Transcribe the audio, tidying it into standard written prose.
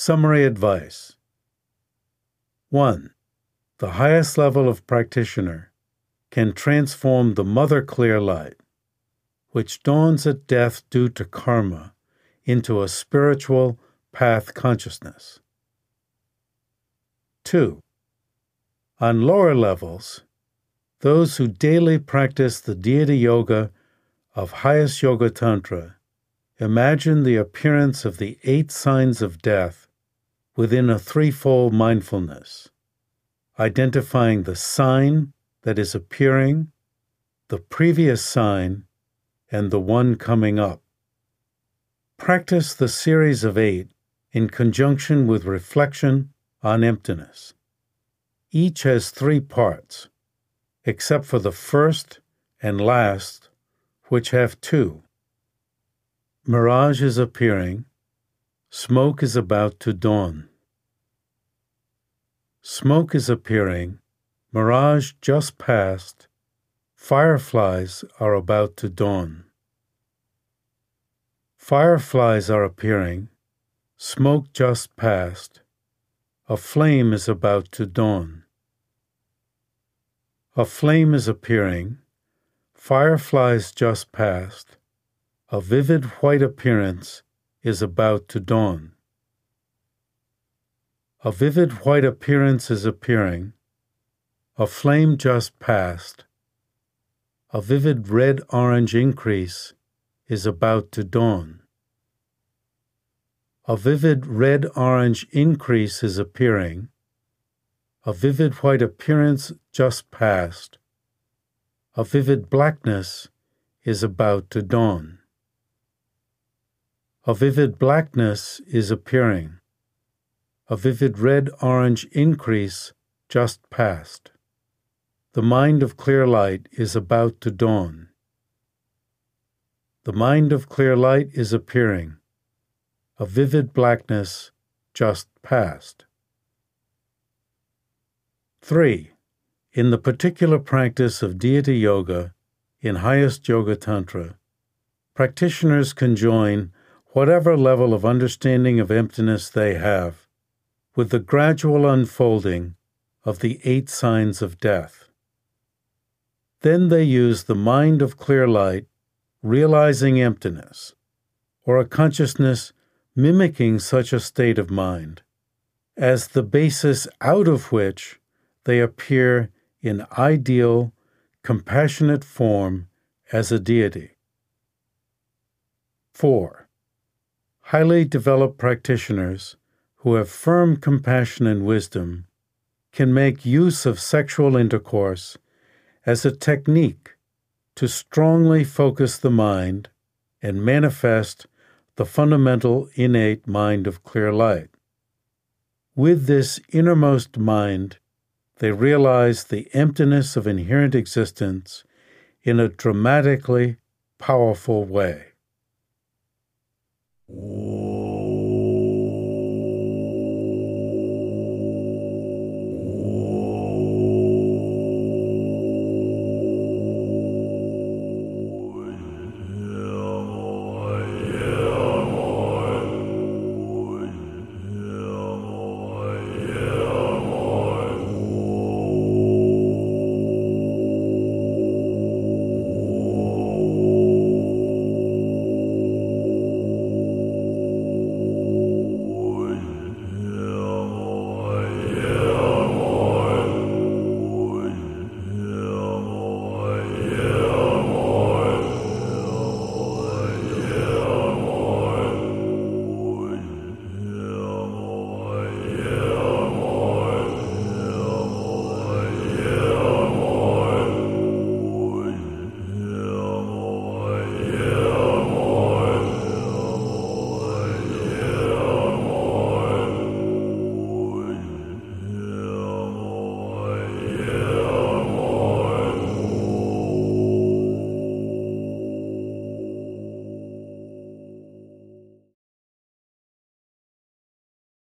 Summary advice. 1. The highest level of practitioner can transform the mother clear light, which dawns at death due to karma, into a spiritual path consciousness. 2. On lower levels, those who daily practice the deity yoga of highest yoga tantra imagine the appearance of the 8 signs of death within a threefold mindfulness, identifying the sign that is appearing, the previous sign, and the one coming up. Practice the series of 8 in conjunction with reflection on emptiness. Each has 3 parts, except for the first and last, which have 2. Mirage is appearing. Smoke is about to dawn. Smoke is appearing. Mirage just passed. Fireflies are about to dawn. Fireflies are appearing. Smoke just passed. A flame is about to dawn. A flame is appearing. Fireflies just passed. A vivid white appearance is about to dawn. A vivid white appearance is appearing. A flame just passed. A vivid red-orange increase is about to dawn. A vivid red-orange increase is appearing. A vivid white appearance just passed. A vivid blackness is about to dawn. A vivid blackness is appearing. A vivid red-orange increase just passed. The mind of clear light is about to dawn. The mind of clear light is appearing. A vivid blackness just passed. 3. In the particular practice of deity yoga in highest yoga tantra, practitioners can join whatever level of understanding of emptiness they have with the gradual unfolding of the 8 signs of death. Then they use the mind of clear light, realizing emptiness, or a consciousness mimicking such a state of mind, as the basis out of which they appear in ideal, compassionate form as a deity. 4. Highly developed practitioners who have firm compassion and wisdom can make use of sexual intercourse as a technique to strongly focus the mind and manifest the fundamental innate mind of clear light. With this innermost mind, they realize the emptiness of inherent existence in a dramatically powerful way.